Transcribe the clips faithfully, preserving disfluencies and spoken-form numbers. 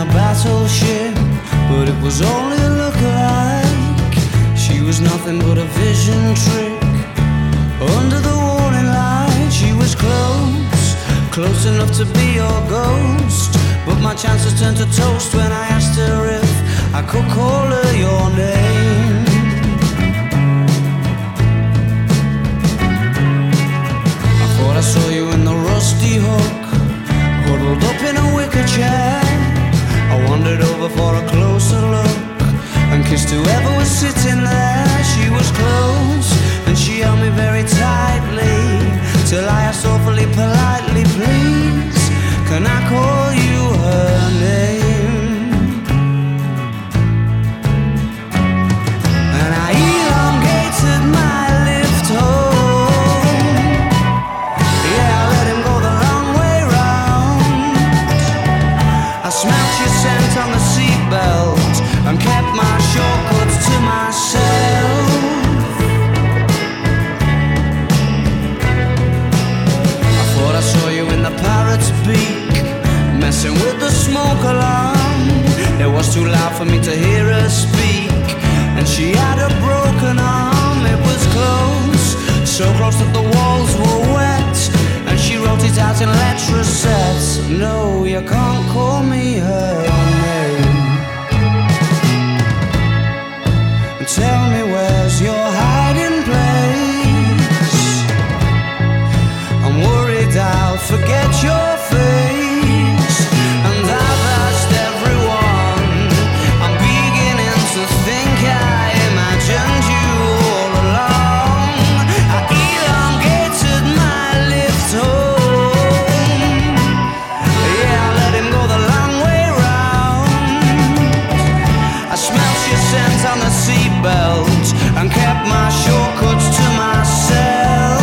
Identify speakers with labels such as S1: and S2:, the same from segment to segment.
S1: a battleship, but it was only a look-alike. She was nothing but a vision trick. Under the warning light, she was close, close enough to be your ghost. But my chances turned to toast when I asked her if I could call her your name. I thought I saw you in the Rusty Hook, huddled up in a wicker chair. I wandered over for a closer look and kissed whoever was sitting there. She was close and she held me very tightly, till I asked awfully politely, please, can I call you her name? And I elongated my lift home. Yeah, I let him go the long way round. I smelt your scent on the seatbelt and kept my shortcuts to myself. I thought I saw you in the Parrot's Beak, messing with the smoke alarm. It was too loud for me to hear her speak, and she had a broken arm. It was close, so close that the walls were wet, and she wrote it out in letter sets. No, you can't call me her name. Tell me, where's your hiding place? I'm worried I'll forget your face, and I've asked everyone. I'm beginning to think I imagined you all along. I elongated my lift home. Yeah, I let him go the long way round. I smelt your scent on the seatbelt and kept my shortcuts to myself.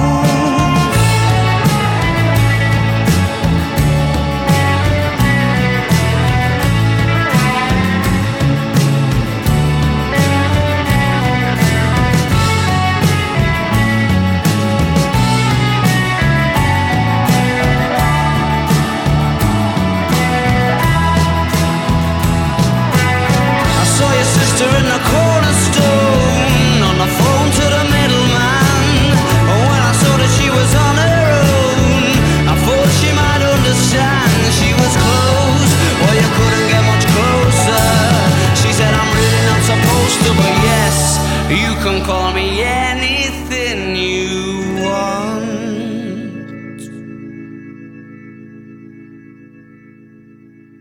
S1: In the cornerstone, on the phone to the middleman. When I saw that she was on her own, I thought she might understand. She was close, well you couldn't get much closer. She said I'm really not supposed to, but yes, you can call me, yeah.